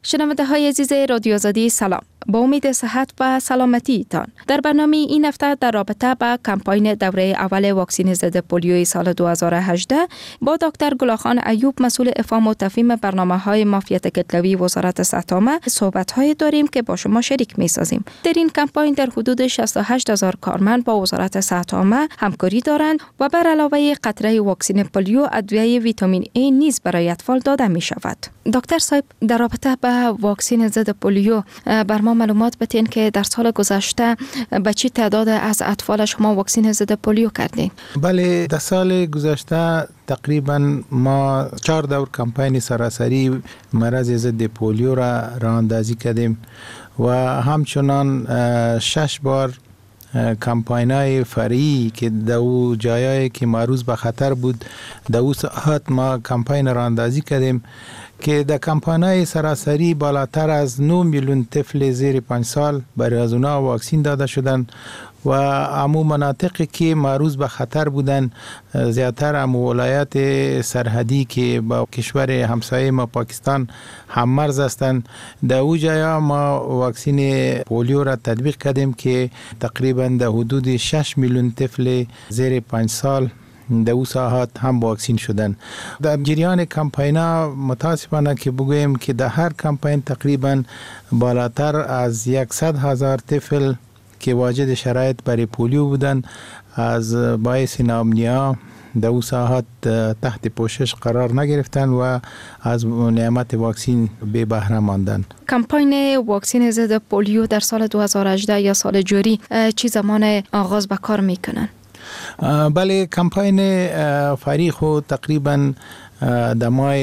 شنونده های عزیز رادیو آزادی سلام. با امید صحت و سلامتی تان. در برنامه این هفته در رابطه با کمپاین دوره اول واکسن ضد پولیوی سال 2018 با دکتر گلاخان ایوب مسئول افهام و تفهیم برنامه‌های معافیت کتلوی وزارت صحت عامه صحبت‌های داریم که با شما شریک می‌سازیم. در این کمپاین در حدود 68000 کارمند با وزارت صحت عامه همکاری دارند و بر علاوه قطره واکسن پولیو ادویه ویتامین A نیز برای اطفال داده می‌شود. دکتر صاحب، در رابطه با واکسن ضد پولیو بر ما معلومات بدین که در سال گذشته به چه تعداد از اطفال شما واکسن ضد پولیو کردین؟ بله، در سال گذشته تقریبا ما 4 دور کمپاین سراسری مرض ضد پولیو را راه اندازی کردیم و همچنان 6 بار کمپاینای فرعی که دو جایایی که معرض به خطر بود دو ساعت ما کمپاین را اندازی کردیم که در کمپاینای سراسری بالاتر از 9 میلیون طفل زیر 5 سال برای از اونا واکسین داده شدند و امو مناطقی که معرض به خطر بودن زیادتر امو ولایت سرحدی که با کشور همسایه ما پاکستان هم مرز هستند، در او جایا ما واکسین پولیو را تطبیق کردیم که تقریبا در حدود 6 میلیون طفل زیر 5 سال در او ساعات هم واکسین شدن. در جریان کمپاینا متاسفانه که بگویم که در هر کمپاین تقریبا بالاتر از 100,000 طفل که واجد شرایط برای پولیو بودن از باعث ناامنی‌ها در او ساعات تحت پوشش قرار نگرفتن و از نعمت واکسین بی بهره ماندن. کمپاین واکسن ضد پولیو در سال 2018 یا سال جاری چه زمان آغاز به کار میکنن؟ بله، کمپاین فرعی خود تقریبا در ماه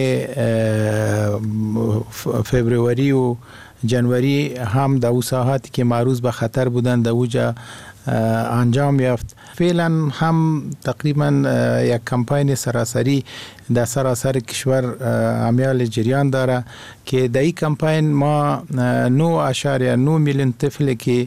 فبروری و جنوری هم در او ساعاتی که معرض به خطر بودند در اوجا انجام یافت. فعلا هم تقریبا یک کمپاین سراسری در سراسر کشور عمل جریان داره که در این کمپاین ما 9.9 میلیون طفل که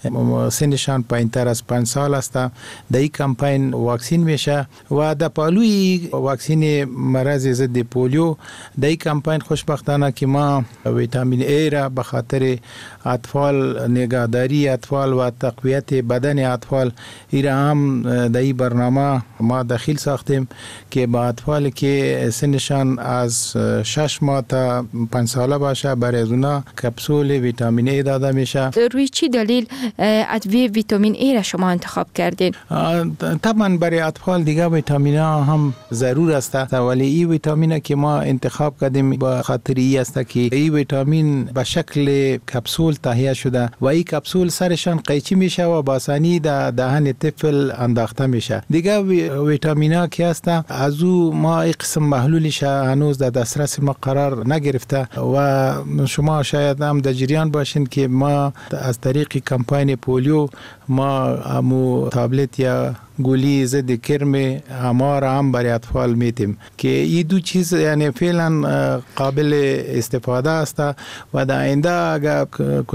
سنشان پایین‌تر از 5 سال است در این کمپاین واکسین میشه و در پالوی واکسین مرض ضد پولیو در این کمپاین خوشبختانه که ما ویتامین A را به خاطر اطفال، نگهداری اطفال و تقویت بدن اطفال ایرا هم در این برنامه ما داخل ساختیم که با اطفال که سنشان از 6 ماه تا 5 ساله باشه برای اونا کپسول ویتامین A داده میشه. روی چی دلیل ادویه ویتامین A را شما انتخاب کردین؟ طبعا برای اطفال دیگه ویتامین ها هم ضرور است، ولی این ویتامین که ما انتخاب کردیم با خاطر ای است که این ویتامین به شکل کپسول تهیه شده و این کپسول سرشان قیچی میشه و با آسانی در دهن طفل انداخته میشه. دیگه ویتامین ها که هست از او ما این قسم محلولش هنوز در دسترس ما قرار نگرفته و شما شاید هم در جریان باشین که ما از طریق کمپاین پولیو ما همو تابلت یا گولی ضد کرم همه را هم برای اطفال میتیم که این دو چیز یعنی فعلا قابل استفاده است و در آینده اگر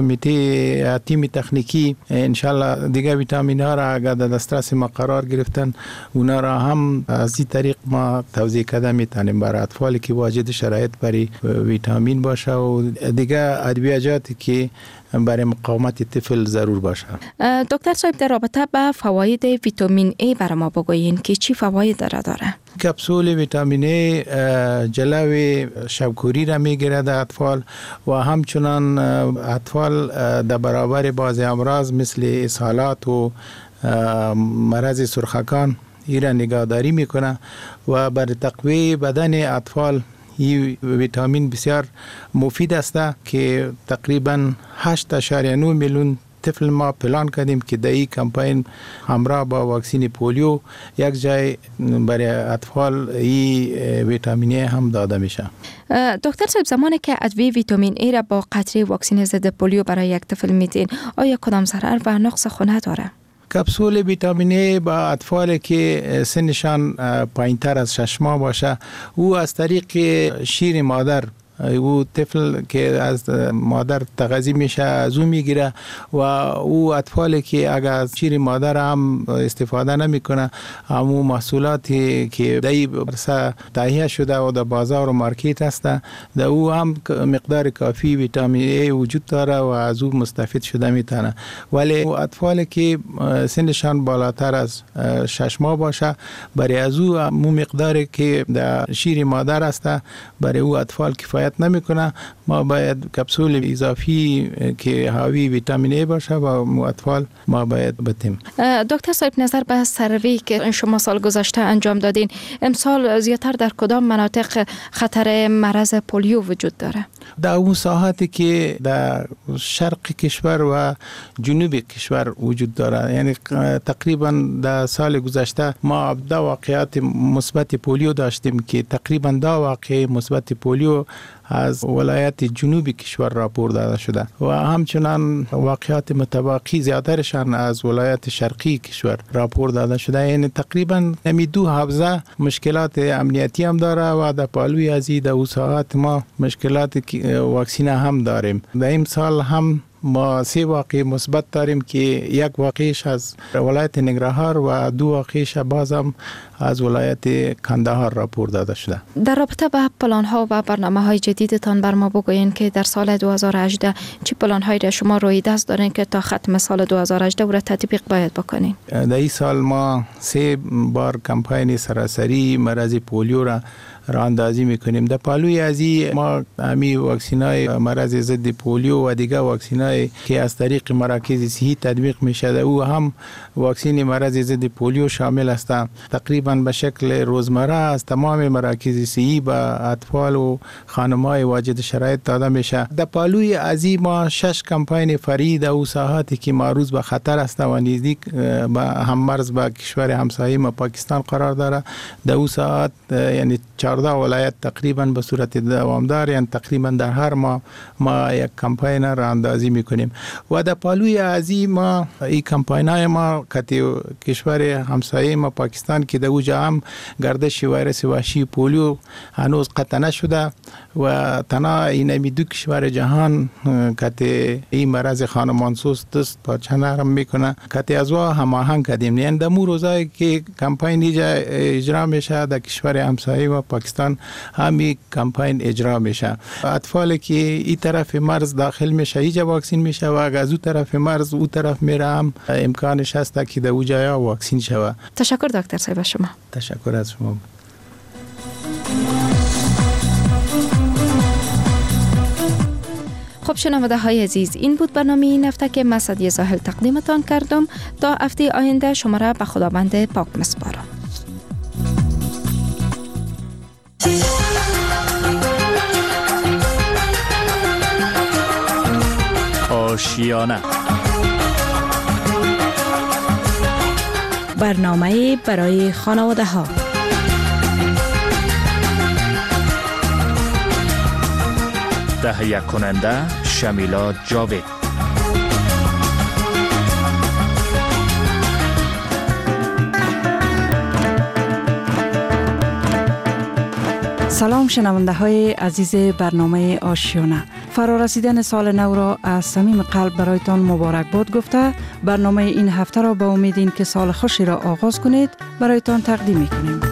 کمیته تیم تکنیکی انشالله دیگه ویتامین ها را اگر در دسترس ما قرار گرفتن اونا را هم از این طریق ما توزیع کرده میتونیم برای اطفالی که واجد شرایط برای ویتامین باشه و دیگه ادویه‌جاتی که برای مقاومت طفل ضرور باشه. دکتر صاحب، در رابطه با فواید ویتامین A برای ما بگویین که چی فواید داره؟ کپسول ویتامین A جلوی شبکوری را میگیره در اطفال و همچنان اطفال در برابر بعضی امراض مثل اسهالات و مرض سرخکان ایران نگهداری میکنه و برای تقویت بدن اطفال این ویتامین بسیار مفید است که تقریبا 8.9 میلیون طفل ما پلان کردیم که در این کمپاین همراه با واکسین پولیو یک جای برای اطفال این ویتامین هم داده میشه. دکتر صاحب، زمانی که ادویه ویتامین A را با قطره واکسن ضد پولیو برای یک طفل میدین، آیا کدام ضرر و نقص خونه داره؟ کپسول ویتامین A با اطفال که سنشان پایین‌تر از 6 ماه باشه او از طریق شیر مادر او طفل که از مادر تغذیه میشه از او میگیره و او اطفالی که اگر از شیر مادر هم استفاده نمیکنه، همو محصولاتی که دای برسه تهیه شده و در بازار و مارکت هست، در او هم مقدار کافی ویتامین ای وجود داره و از او مستفید شده میتونه. ولی اطفالی که سنشان بالاتر از 6 ماه باشه، برای از او مقداری که در شیر مادر است برای او اطفال کفایت نمیکنه. ما باید کپسول اضافی که حاوی ویتامین ای باشه و اطفال ما باید بدیم. دکتر صاحب، نظر به سروی که شما سال گذشته انجام دادین، امسال زیادتر در کدام مناطق خطر مرض پولیو وجود داره؟ در اون ساحاتی که در شرق کشور و جنوب کشور وجود داره، یعنی تقریبا در سال گذشته ما 2 واقعات مثبت پولیو داشتیم که تقریبا 2 واقعه مثبت پولیو از ولایت جنوبی کشور راپور داده شده و همچنان واقعات متباقی زیادترشان از ولایت شرقی کشور راپور داده شده. یعنی تقریبا نمی 2 حوزه مشکلات امنیتی هم داره و در پالوی ازی در ساعات ما مشکلات واکسین هم داریم. در این سال هم ما 3 واقعه مثبت داریم که 1 واقعش از ولایت ننگرهار و 2 واقعش بازم از ولایت کندهار راپور داده شده. در رابطه با پلان ها و برنامه های جدیدتان بر ما بگوین که در سال 2018 چه پلان هایی را شما روی دست دارین که تا ختم سال 2018 او را تطبیق باید بکنین؟ در این سال ما 3 بار کمپاین سراسری مرض پولیو را راه اندازی میکنیم. در پالوی ازی ما همی واکسینای مرض ضد پولیو و دیگر واکسینای که از طریق مراکز صحی تطبیق میشه او هم واکسین مرض ضد پولیو شامل است. تقریبا به شکل روزمره از تمام مراکز صحی به اطفال و خانم‌های واجد شرایط داده میشه. در پالوی ازی ما 6 کمپاین فرید او ساحاتی که معرض به خطر است و نزدیک به هممرز با کشور همسایه ما پاکستان قرار داره. در او ساحات یعنی 14 ولایت تقریبا به صورت دوامدار، یعنی تقریبا در هر ماه ما یک کمپاین را اندازی میکنیم و در پالوی ازی ما این کمپاین های ما کشور همسایه ما پاکستان که در اوجا هم گردش ویروس وحشی پولیو هنوز قطع نشده و تنها این 2 کشور جهان که این مرض خانمانسوز دست پاچه نرم میکنه که از وا هماهنگ کردیم. یعنی در مو روزایی که کمپاین اجرا میشه در کشور همسایه ما پاکستان همی کمپاین اجرا میشه. اطفالی که این طرف مرز داخل میشه اینجا واکسین میشه و اگر از اون طرف مرز اون طرف میره هم امکانش هست که در اون جایا واکسین شود. تشکر دکتر صاحب شما. تشکر از شما. خب شنونده های عزیز، این بود برنامه این هفته که من سعدیه زاهل تقدیمتان کردم. تا هفته آینده شما را به خداوند پاک میسپارم. آشیانه، برنامه برای خانواده ها. تهیه کننده شمیلا جاوید. سلام شنونده های عزیز برنامه آشیانه. فرارسیدن سال نو را از صمیم قلب برایتان مبارکباد گفته برنامه این هفته را با امید این که سال خوشی را آغاز کنید برایتان تقدیم می‌کنیم.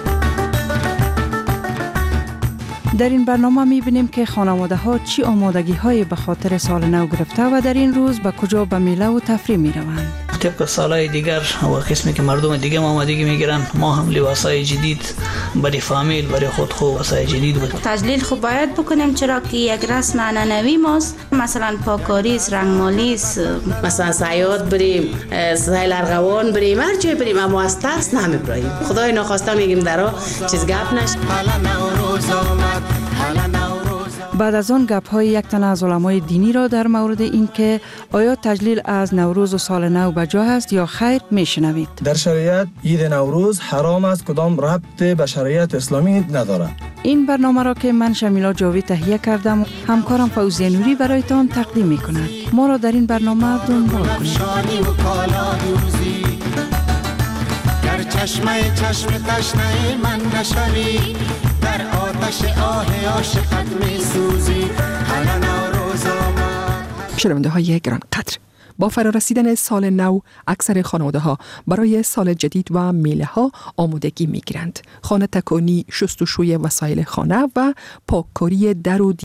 در این برنامه می‌بینیم که خانواده ها چی آمادگی های به خاطر سال نو گرفته و در این روز به کجا به میله و تفریح می‌روند. طبق سالهای دیگر و قسمی که مردم دیگه آمادگی میگیرن، ما هم لباسای جدید برای فامیل، برای خود خو واسای جدید بود. تجلیل خوب باید بکنیم چرا که یک رسم عنعنوی ماست. مثلا پاکاری، رنگمالی، مثلا سیاد بریم، سیل ارغوان بریم، هر جای بریم اما از ترس نمیبریم. خدای ناخواسته میگیم درا چیز گپ نشه. بعد از آن گپ های یک تن از علمای دینی را در مورد این که آیا تجلیل از نوروز و سال نو بجا است یا خیر میشنوید. در شریعت عید نوروز حرام است، کدام ربط به شریعت اسلامی نداره. این برنامه را که من شمیلا جاوید تهیه کردم، همکارم فوزیه نوری برایتان تقدیم میکند. ما را در این برنامه دنبال کنید. در چشم تشنه من نشوی، در آتش آه عاشقت میسوزم. شنونده های گران قدر، با فرارسیدن سال نو اکثر خانواده ها برای سال جدید و میله ها آمادگی می گیرند. خانه تکانی، شستشوی وسایل خانه و پاککاری در و